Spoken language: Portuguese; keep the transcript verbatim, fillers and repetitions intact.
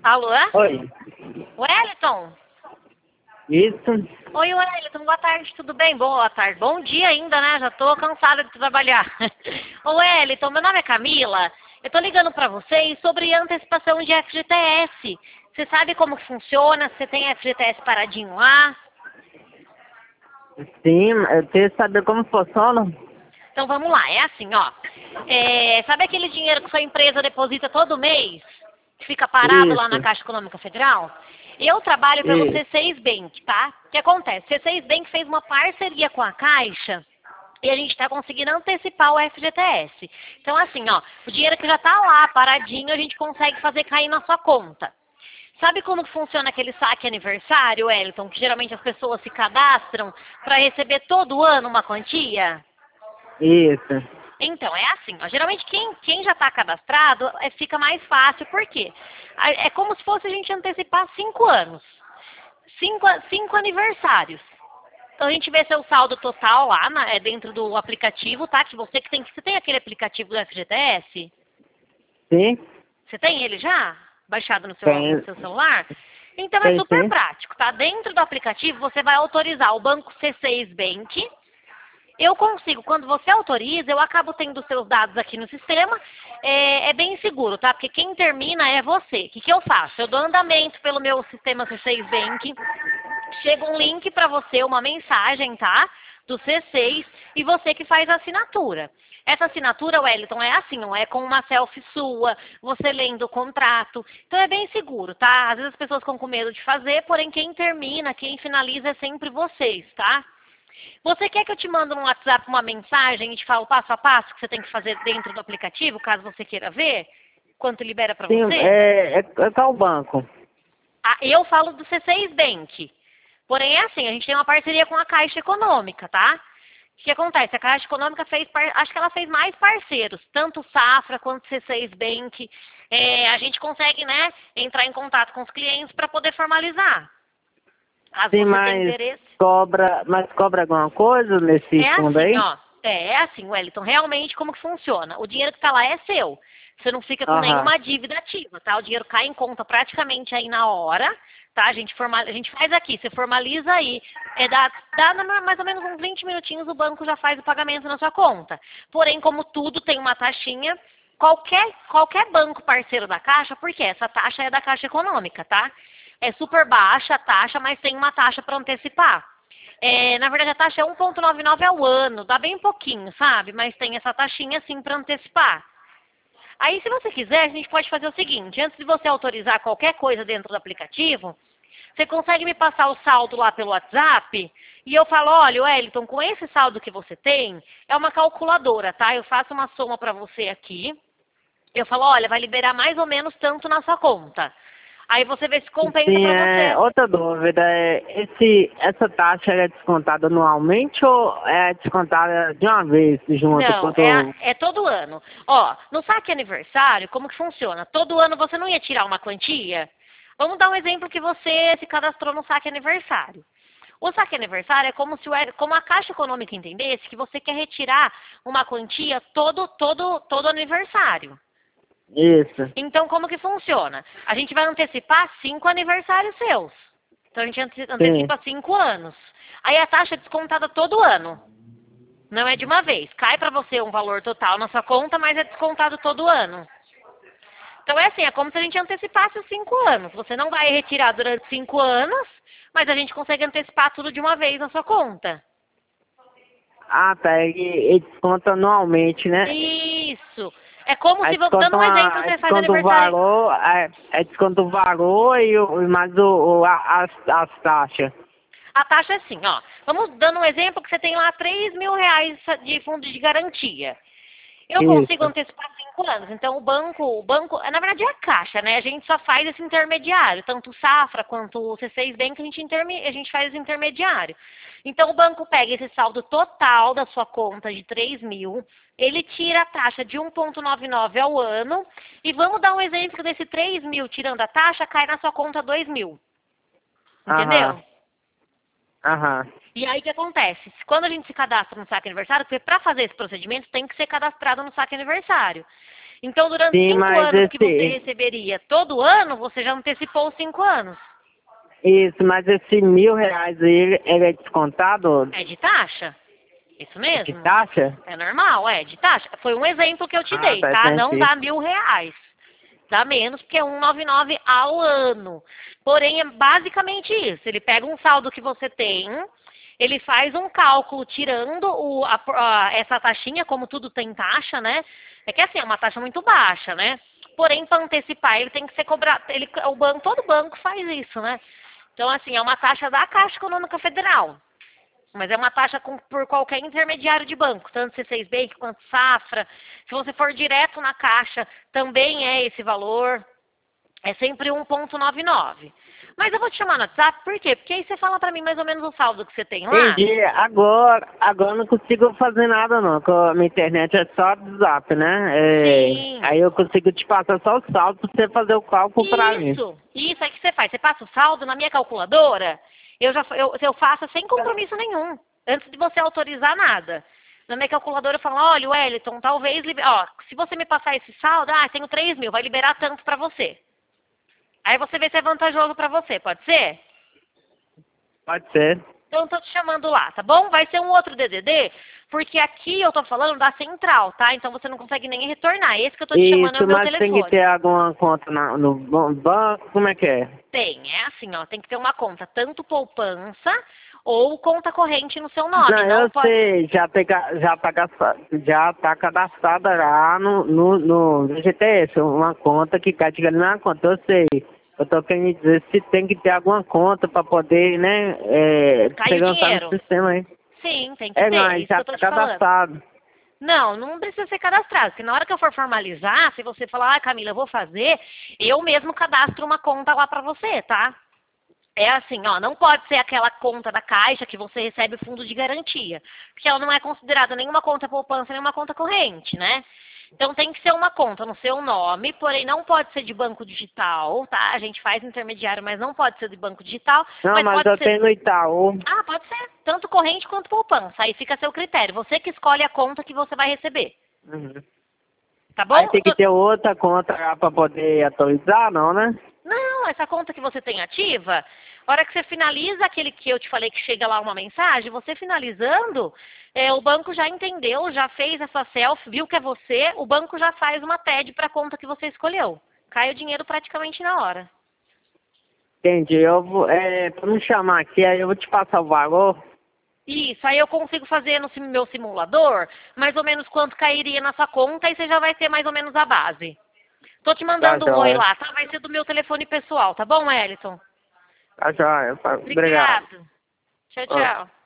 Alô? Oi. Wellington? Isso. Oi, Wellington, boa tarde, tudo bem? Boa tarde, bom dia ainda, né? Já tô cansada de trabalhar. Ô, Wellington, meu nome é Camila, eu tô ligando pra vocês sobre antecipação de F G T S. Você sabe como que funciona? Você tem F G T S paradinho lá? Sim, eu queria saber como funciona. Então vamos lá, é assim, ó. É, sabe aquele dinheiro que sua empresa deposita todo mês? Que fica parado lá na Isso. Caixa Econômica Federal? Eu trabalho pelo Isso. C seis Bank, tá? O que acontece? C seis Bank fez uma parceria com a Caixa e a gente está conseguindo antecipar o F G T S. Então assim, ó, o dinheiro que já está lá paradinho, a gente consegue fazer cair na sua conta. Sabe como funciona aquele saque aniversário, Wellington, que geralmente as pessoas se cadastram para receber todo ano uma quantia? Isso. Então, é assim, ó, geralmente quem, quem já está cadastrado é, fica mais fácil, por quê? A- É como se fosse a gente antecipar cinco anos, cinco, a- cinco aniversários. Então a gente vê seu saldo total lá na- é, dentro do aplicativo, tá? Que você que tem, você tem aquele aplicativo do F G T S? Sim. Você tem ele já? Baixado no seu, no Tem. seu celular? Então é Tem super sim. prático, tá? Dentro do aplicativo você vai autorizar o banco C seis Bank. Eu consigo, quando você autoriza, eu acabo tendo seus dados aqui no sistema, é, é bem seguro, tá? Porque quem termina é você. O que, que eu faço? Eu dou andamento pelo meu sistema C seis Bank, chega um link para você, uma mensagem, tá? Do C seis, e você que faz a assinatura. Essa assinatura, Wellington, é assim, não é com uma selfie sua, você lendo o contrato. Então é bem seguro, tá? Às vezes as pessoas ficam com medo de fazer, porém quem termina, quem finaliza é sempre vocês, tá? Você quer que eu te mando no WhatsApp uma mensagem e te falo passo a passo que você tem que fazer dentro do aplicativo, caso você queira ver? Quanto libera para Sim, você? é, é, é qual banco? Ah, eu falo do C seis Bank. Porém, é assim, a gente tem uma parceria com a Caixa Econômica, tá? O que acontece? A Caixa Econômica fez, par- acho que ela fez mais parceiros, tanto Safra quanto C seis Bank. É, a gente consegue, né, entrar em contato com os clientes para poder formalizar. Caso Sim, você tenha mas interesse. cobra, mas cobra alguma coisa nesse É fundo assim, aí? ó. É, é assim, Wellington. Realmente, como que funciona? O dinheiro que está lá é seu. Você não fica com Aham. nenhuma dívida ativa, tá? O dinheiro cai em conta praticamente aí na hora, tá? A gente, formal, a gente faz aqui, você formaliza aí. É, dá, dá na- mais ou menos uns vinte minutinhos, o banco já faz o pagamento na sua conta. Porém, como tudo tem uma taxinha, qualquer, qualquer banco parceiro da Caixa, porque essa taxa é da Caixa Econômica, tá? É super baixa a taxa, mas tem uma taxa para antecipar. É, na verdade, a taxa é um vírgula noventa e nove ao ano, dá bem pouquinho, sabe? Mas tem essa taxinha assim para antecipar. Aí, se você quiser, a gente pode fazer o seguinte: antes de você autorizar qualquer coisa dentro do aplicativo, você consegue me passar o saldo lá pelo WhatsApp e eu falo, olha, Wellington, com esse saldo que você tem, é uma calculadora, tá? Eu faço uma soma para você aqui. Eu falo, olha, vai liberar mais ou menos tanto na sua conta. Aí você vê se compensa Sim, para é, você. outra dúvida, é, esse, essa taxa é descontada anualmente ou é descontada de uma vez junto? Não, é, a- Quanto... é todo ano. Ó, no saque aniversário, como que funciona? Todo ano você não ia tirar uma quantia? Vamos dar um exemplo que você se cadastrou no saque aniversário. O saque aniversário é como se o, como a Caixa Econômica entendesse que você quer retirar uma quantia todo, todo, todo aniversário. Isso. Então, como que funciona? A gente vai antecipar cinco aniversários seus. Então, a gente ante- Sim. antecipa cinco anos. Aí a taxa é descontada todo ano. Não é de uma vez. Cai para você um valor total na sua conta, mas é descontado todo ano. Então é assim, é como se a gente antecipasse os cinco anos. Você não vai retirar durante cinco anos, mas a gente consegue antecipar tudo de uma vez na sua conta. Ah, tá. E, e desconta anualmente, né? Isso. É como Aí se, vo- desconta, dando um uma, exemplo, aí você faz desconta o aniversário. valor, aí, aí desconta o valor e, o- e mais o, o, a- as, as taxas. A taxa é assim, ó. Vamos dando um exemplo que você tem lá três mil reais de fundo de garantia. Eu consigo Isso. antecipar cinco anos. Então o banco, o banco, na verdade é a Caixa, né? A gente só faz esse intermediário, tanto o Safra quanto o C seis Bank, a gente, interme, a gente faz esse intermediário. Então o banco pega esse saldo total da sua conta de três mil, ele tira a taxa de um vírgula noventa e nove ao ano, e vamos dar um exemplo desse três mil tirando a taxa, cai na sua conta dois mil. Aham. Entendeu? Aham. E aí o que acontece? Quando a gente se cadastra no saque aniversário, porque para fazer esse procedimento tem que ser cadastrado no saque aniversário. Então, durante Sim, cinco mas anos que você esse... receberia todo ano, você já antecipou os cinco anos. Isso, mas esse mil reais aí, ele é descontado? É de taxa. Isso É de mesmo. taxa? É normal, é de taxa. Foi um exemplo que eu te Ah, dei, tá, tá? Não entendi. dá mil reais. Dá menos, porque é cento e noventa e nove ao ano. Porém, é basicamente isso. Ele pega um saldo que você tem, ele faz um cálculo tirando o, a, a, essa taxinha, como tudo tem taxa, né? É que assim, é uma taxa muito baixa, né? Porém, para antecipar, ele tem que ser cobrado. Ele, o banco, todo banco faz isso, né? Então, assim, é uma taxa da Caixa Econômica Federal. Mas é uma taxa com, por qualquer intermediário de banco, tanto C seis Bank quanto Safra. Se você for direto na Caixa, também é esse valor. É sempre um vírgula noventa e nove. Mas eu vou te chamar no WhatsApp, por quê? Porque aí você fala pra mim mais ou menos o saldo que você tem lá. Entendi. Agora, agora eu não consigo fazer nada não, porque a minha internet é só do Zap, né? É, Sim. aí eu consigo te passar só o saldo pra você fazer o cálculo pra mim. Isso, isso aí que você faz. Você passa o saldo na minha calculadora, eu já eu, eu faço sem compromisso nenhum, antes de você autorizar nada. Na minha calculadora eu falo, olha, Wellington, talvez, liber- ó, se você me passar esse saldo, ah, tenho três mil, vai liberar tanto pra você. Aí você vê se é vantajoso pra você, pode ser? Pode ser. Então, eu tô te chamando lá, tá bom? Vai ser um outro D D D, porque aqui eu tô falando da central, tá? Então você não consegue nem retornar. Esse que eu tô te chamando é Isso, o meu mas tem que telefone. ter alguma conta na- no ban- banco, como é que é? Tem, é assim, ó, tem que ter uma conta, tanto poupança ou conta corrente no seu nome. Não, Não eu pode. sei, já, tem, ca- já, tá, gasta- já tá cadastrada lá no, no, no V G T S, uma conta que cai de na conta, eu sei. Eu tô querendo dizer se tem que ter alguma conta para poder, né, é, Cai o segurança no dinheiro. sistema aí. Sim, tem que É, ter, é mas isso que já eu tô tá te falando. cadastrado. Não, não precisa ser cadastrado, porque na hora que eu for formalizar, se você falar, ah, Camila, eu vou fazer, eu mesmo cadastro uma conta lá pra você, tá? É assim, ó, não pode ser aquela conta da Caixa que você recebe fundo de garantia, porque ela não é considerada nenhuma conta poupança, nenhuma conta corrente, né? Então tem que ser uma conta no seu nome, porém não pode ser de banco digital, tá? A gente faz intermediário, mas não pode ser de banco digital, Não, mas mas pode eu ser. tenho no Itaú. Ah, pode ser tanto corrente quanto poupança. Aí fica a seu critério. Você que escolhe a conta que você vai receber. Uhum. Tá bom? Aí tem que ter outra conta lá para poder atualizar, não, né? Não, essa conta que você tem ativa, a hora que você finaliza aquele que eu te falei que chega lá uma mensagem, você finalizando, é, o banco já entendeu, já fez a sua selfie, viu que é você, o banco já faz uma T E D para a conta que você escolheu. Cai o dinheiro praticamente na hora. Entendi. Eu vou, é, pra me chamar aqui, aí eu vou te passar o valor. Isso, aí eu consigo fazer no sim- meu simulador, mais ou menos quanto cairia na sua conta, e você já vai ter mais ou menos a base. Tô te Tá mandando um oi joia. lá, tá? Vai ser do meu telefone pessoal, tá bom, Wellington? Tá joia. Obrigado. Obrigado. Tchau, Ó. tchau.